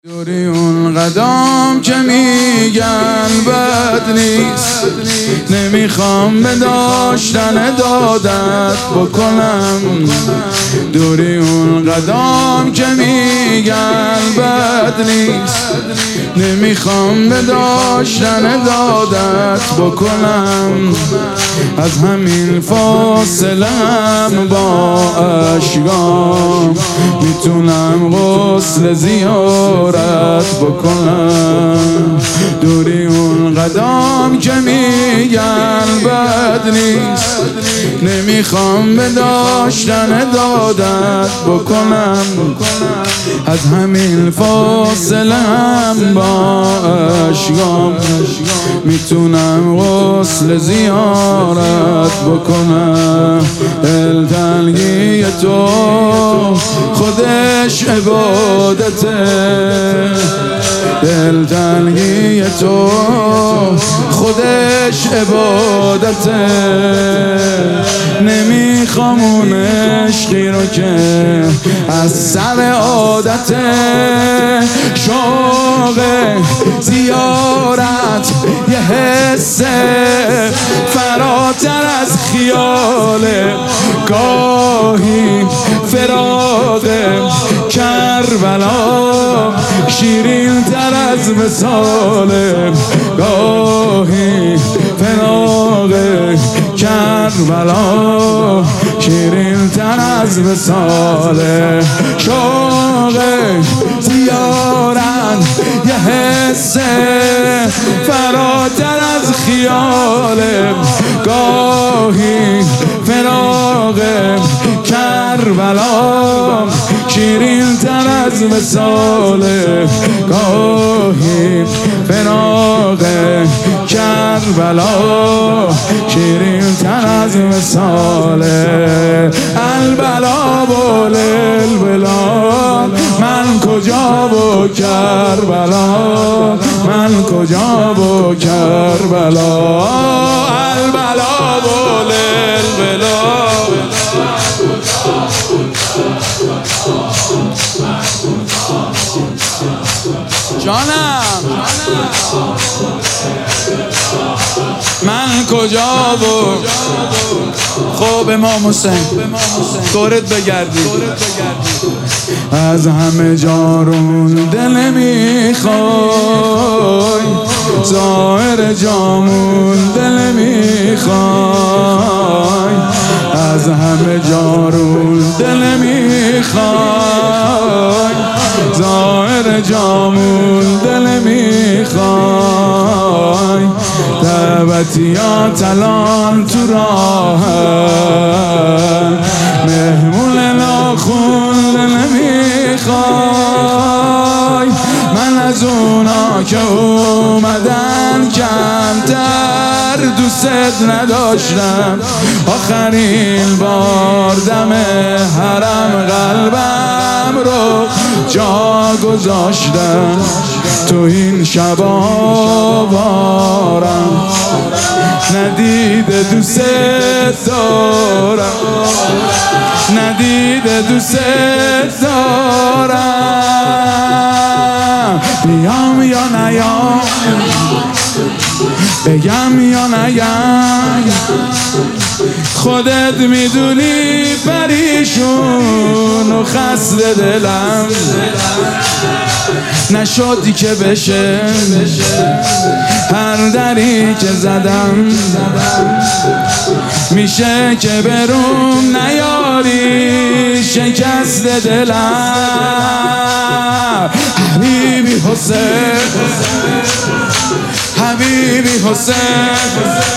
دوری اون قدم که میگن بد نیست، نمیخوام به داشتن دادت بکنم. دوری اون قدم که میگن بد نیست، نمیخوام به داشتن دادت بکنم. از همین فاصله هم با اشکام میتونم غسل زیارت بکنم. دوری اون قدم که میگن بد نیست، نمیخوام به داشتن دادت بکنم. از همین فاصله هم با اشکام میتونم غسل زیارت بکنم. دلتنگی تو خودش عبادته، دلتنگی تو خودش عبادته. نمیخوام اون عشقی رو که از سر عادته، شوق زیارت یه حس فراتر از خیاله. گاهی فراق کربلا شیرین تر از وصاله، گاهی فراق کربلا شیرین تر از وصاله. شوق زیارت یه حس فراتر از خیاله. گاهی فراق کربلا شیرین تر از وصاله، گاهی فراق کربلا شیرین تر از وصاله. البلا بول البلا، من کجا و کربلا، من کجا و کربلا. البلا بول البلا، جانم من کجا و خب امام حسین دورت بگردی. از همه جا رو دل میخوای، ظاهر جامون دل میخوای. از همه جا رو دل میخوای، ظاهر جامون دل میخوای. دعوتیات الان تو راه، مهمون ناخون دل میخوای. من از اونا که اومدن کمتر دوست نداشتم، آخرین بار دم حرم قلبم رو جا گذاشتم. تو این شبا بارم ندیده دوست دارم، ندیده دوست دارم. بیام یا نیام، بگم یا نگم، خودت میدونی پریشون و خسته دلم. نشدی که بشه هر دری که زدم، میشه که بروم نیاری شکست دلم. حبیبی حسین، حبیبی حسین،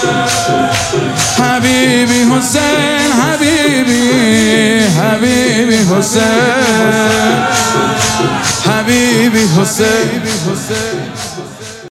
حبیبی حسین، حبیبی حبیبی حسین، حبیبی حسین.